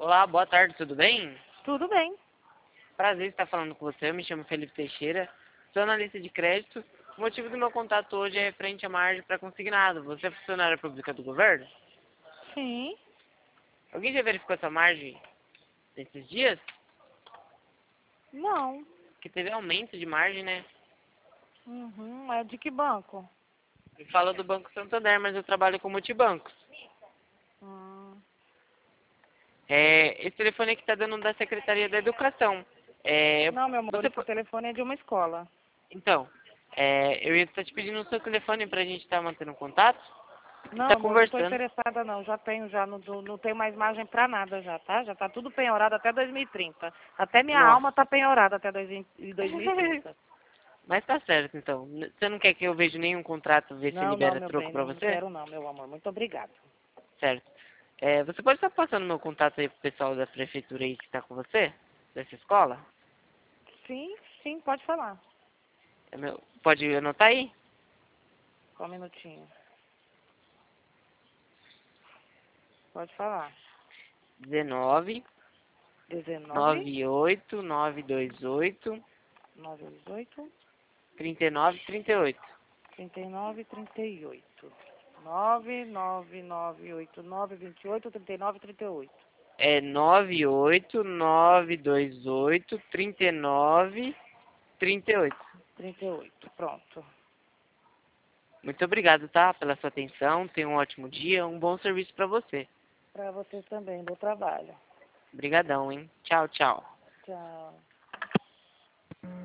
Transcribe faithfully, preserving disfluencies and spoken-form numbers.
Olá, boa tarde, tudo bem? Tudo bem. Prazer estar falando com você, eu me chamo Felipe Teixeira, sou analista de crédito. O motivo do meu contato hoje é referente à margem para consignado. Você é funcionária pública do governo? Sim. Alguém já verificou essa margem nesses dias? Não. Que teve aumento de margem, né? Uhum. É de que banco? Eu falo do Banco Santander, mas eu trabalho com multibancos. Hum. É, esse telefone aqui está dando da Secretaria da Educação. É, Não, meu amor, você, esse po- telefone é de uma escola. então, é, eu ia estar te pedindo o seu telefone para a gente estar mantendo contato e Não, estar amor, não estou conversando. interessada não. Já tenho, já não, não não tenho mais margem pra nada já, tá? Já tá tudo penhorado até dois mil e trinta. Até minha Nossa. alma tá penhorada até dois mil e trinta. Mas tá certo, então. N- Você não quer que eu veja nenhum contrato, ver se Não, não, libera meu troco bem, pra não, não você? quero não, meu amor. Muito obrigado. Certo. É, você pode estar passando meu contato aí pro pessoal da prefeitura aí que tá com você? Dessa escola? Sim, sim, pode falar. É meu- Pode anotar aí? Só um minutinho. Pode falar. dezenove, dezenove, noventa e oito, novecentos e vinte e oito, novecentos e dezoito, trinta e nove, trinta e oito. trinta e nove, trinta e oito. nove nove nove oito nove vinte e oito trinta e nove trinta e oito. É nove oito, nove dois oito, trinta e nove, trinta e oito. trinta e oito, pronto. Muito obrigado, tá? Pela sua atenção. Tenha um ótimo dia, um bom serviço pra você. Para você também, bom trabalho. Obrigadão, hein? Tchau, tchau. Tchau.